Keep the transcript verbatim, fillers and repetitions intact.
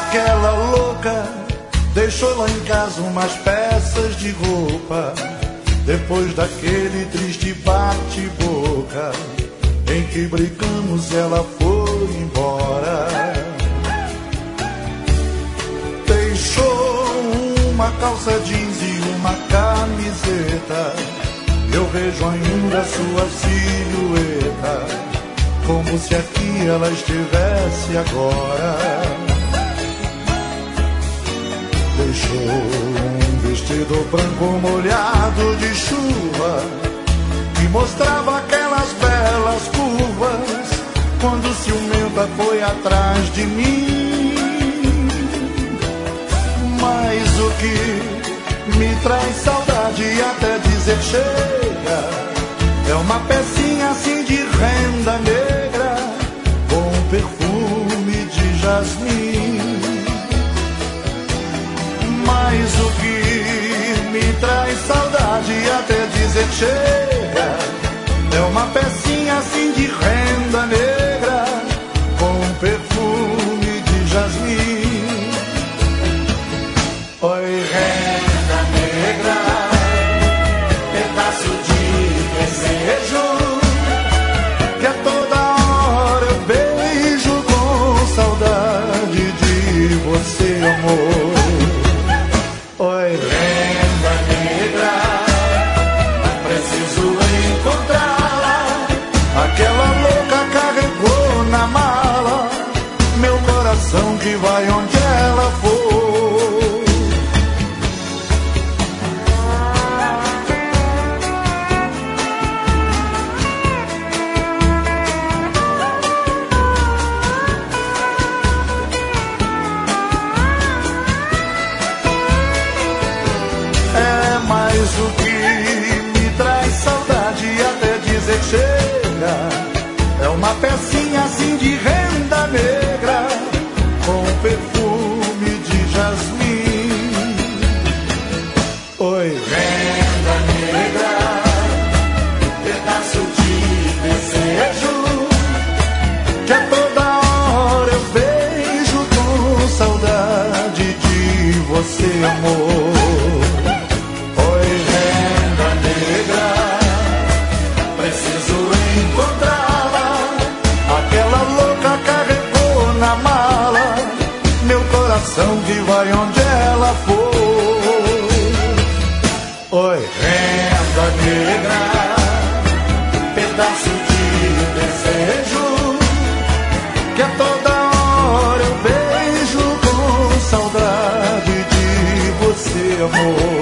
Aquela louca deixou lá em casa umas peças de roupa. Depois daquele triste bate-boca em que brigamos, ela foi embora. Deixou uma calça jeans e uma camiseta. Eu vejo ainda sua silhueta, como se aqui ela estivesse agora. Deixou um vestido branco molhado de chuva que mostrava aquelas belas curvas quando ciumenta foi atrás de mim. Mas o que me traz saudade e até dizer chega é uma pecinha assim de renda negra com perfume de jasmim. Mas o que me traz saudade e até dizer chega é uma pecinha assim de renda negra com perfume de jasmim. Oi, renda negra, pedaço de desejo que a toda hora eu beijo com saudade de você, amor. Oi, renda negra, preciso encontrá-la. Aquela louca carregou na mala meu coração que vai onde ela for. O que me traz saudade e até dizer chega é uma pecinha assim de renda negra com perfume de jasmim. Oi, renda negra, pedaço de desejo que a toda hora eu vejo com saudade de você, amor. Preciso encontrá-la. Aquela louca carregou na mala meu coração que vai onde ela for. Oi, renda negra, pedaço de desejo que a toda hora eu vejo com saudade de você, amor.